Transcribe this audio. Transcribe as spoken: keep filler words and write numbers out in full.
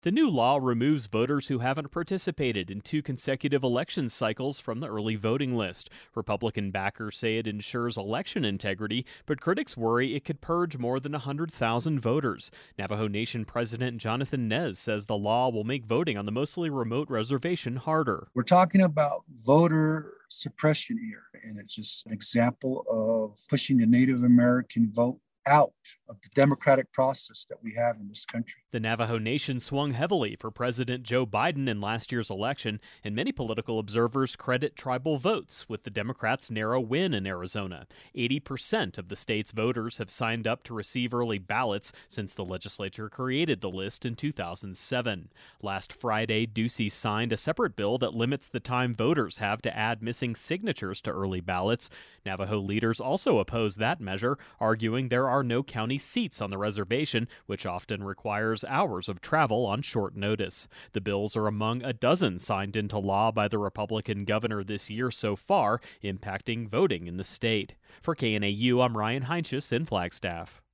The new law removes voters who haven't participated in two consecutive election cycles from the early voting list. Republican backers say it ensures election integrity, but critics worry it could purge more than one hundred thousand voters. Navajo Nation President Jonathan Nez says the law will make voting on the mostly remote reservation harder. We're talking about voter suppression here, and it's just an example of pushing the Native American vote out of the democratic process that we have in this country. The Navajo Nation swung heavily for President Joe Biden in last year's election, and many political observers credit tribal votes with the Democrats' narrow win in Arizona. eighty percent of the state's voters have signed up to receive early ballots since the legislature created the list in two thousand seven. Last Friday, Ducey signed a separate bill that limits the time voters have to add missing signatures to early ballots. Navajo leaders also oppose that measure, arguing there are no county seats on the reservation, which often requires hours of travel on short notice. The bills are among a dozen signed into law by the Republican governor this year so far, impacting voting in the state. For K N A U, I'm Ryan Heinsius in Flagstaff.